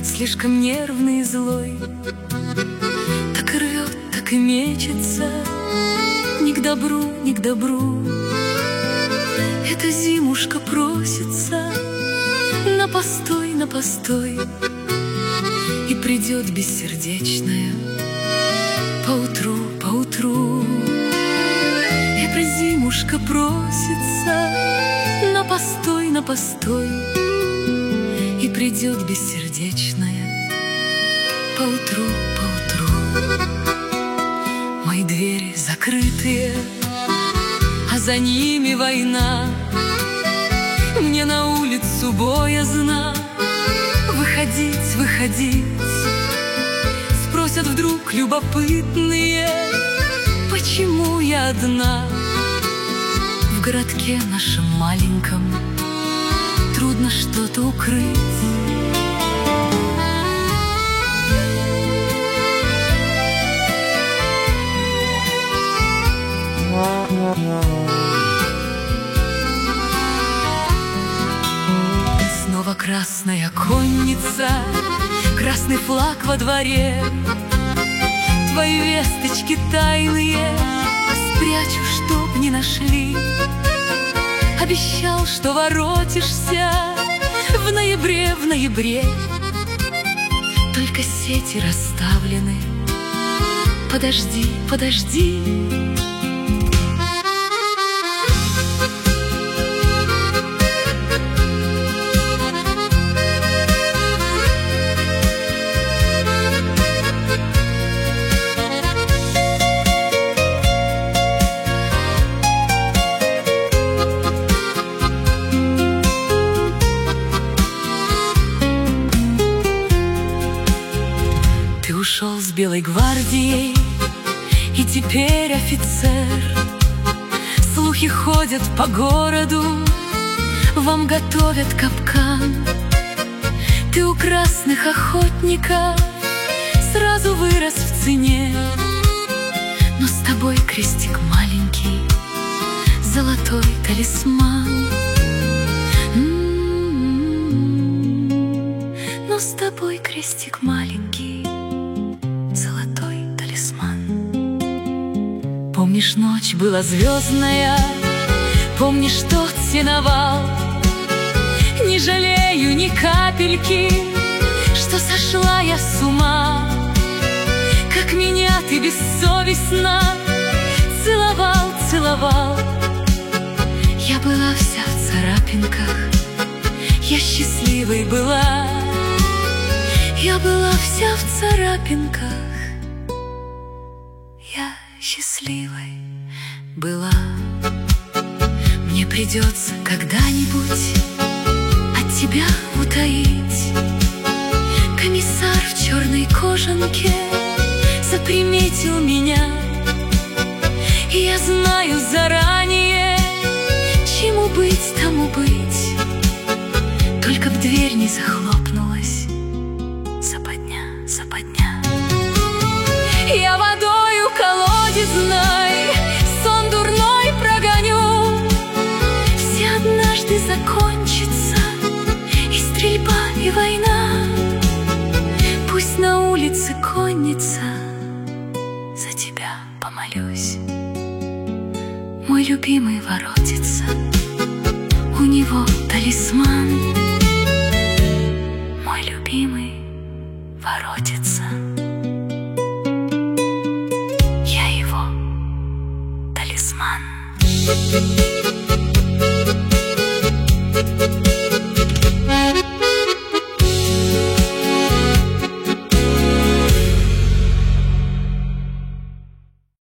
слишком нервный и злой. Так и рвет, так и мечется, не к добру, не к добру. Эта зимушка просится на постой, на постой. И придет бессердечная поутру, поутру. Эта зимушка просится на постой, на постой. И придет бессердечная поутру, поутру. Мои двери закрытые, а за ними война. Мне на улицу боязно выходить, выходить. Спросят вдруг любопытные, почему я одна. В городке нашем маленьком трудно что-то укрыть. Снова красная конница, красный флаг во дворе. Твои весточки тайные спрячу, чтоб не нашли. Обещал, что воротишься в ноябре, в ноябре. Только сети расставлены. Подожди, подожди. Ты ушел с Белой гвардией, и теперь офицер. Слухи ходят по городу, вам готовят капкан. Ты у красных охотников сразу вырос в цене. Но с тобой крестик маленький, золотой талисман. Но с тобой крестик маленький, золотой талисман. Помнишь, ночь была звездная, помнишь тот сеновал. Не жалею ни капельки, что сошла я с ума. Как меня ты бессовестно целовал, целовал. Я была вся в царапинках, я счастливой была. Я была вся в царапинках, я счастливой была. Мне придется когда-нибудь от тебя утаить. Комиссар в черной кожанке заприметил меня, и я знаю заранее, чему быть, тому быть. Только б дверь не захлопнулась. Западня, западня. Я водою колодезной сон дурной прогоню. Все однажды закончится, и стрельба, и война. Пусть на улице конница, за тебя помолюсь. Мой любимый воротится, у него талисман. Мой любимый воротится, я его талисман.